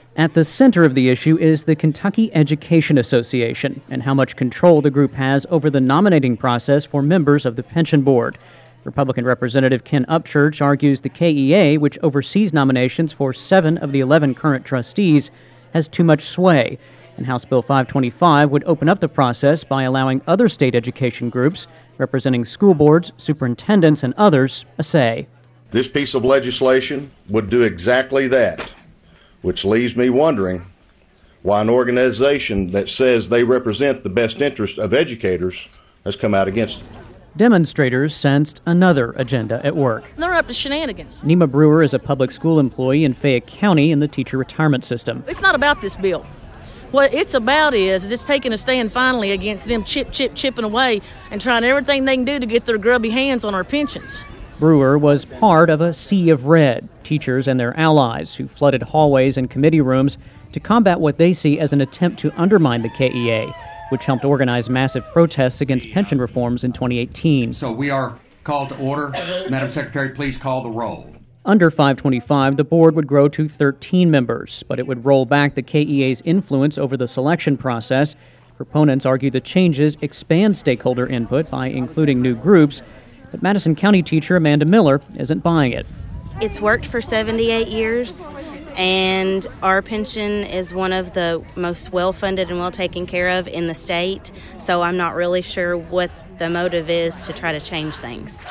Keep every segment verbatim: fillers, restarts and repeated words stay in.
At the center of the issue is the Kentucky Education Association and how much control the group has over the nominating process for members of the pension board. Republican Representative Ken Upchurch argues the K E A, which oversees nominations for seven of the eleven current trustees, has too much sway, and House Bill five twenty-five would open up the process by allowing other state education groups, representing school boards, superintendents, and others, a say. This piece of legislation would do exactly that, which leaves me wondering why an organization that says they represent the best interest of educators has come out against it. Demonstrators sensed another agenda at work. They're up to shenanigans. Nima Brewer is a public school employee in Fayette County in the teacher retirement system. It's not about this bill. What it's about is it's taking a stand finally against them chip, chip, chipping away and trying everything they can do to get their grubby hands on our pensions. Brewer was part of a sea of red, teachers and their allies who flooded hallways and committee rooms to combat what they see as an attempt to undermine the K E A, which helped organize massive protests against pension reforms in twenty eighteen. So we are called to order. Madam Secretary, please call the roll. Under five twenty-five, the board would grow to thirteen members, but it would roll back the K E A's influence over the selection process. Proponents argue the changes expand stakeholder input by including new groups, but Madison County teacher Amanda Miller isn't buying it. It's worked for seventy-eight years, and our pension is one of the most well-funded and well-taken care of in the state, so I'm not really sure what the motive is to try to change things.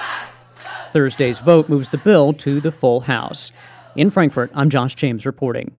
Thursday's vote moves the bill to the full House. In Frankfort, I'm Josh James reporting.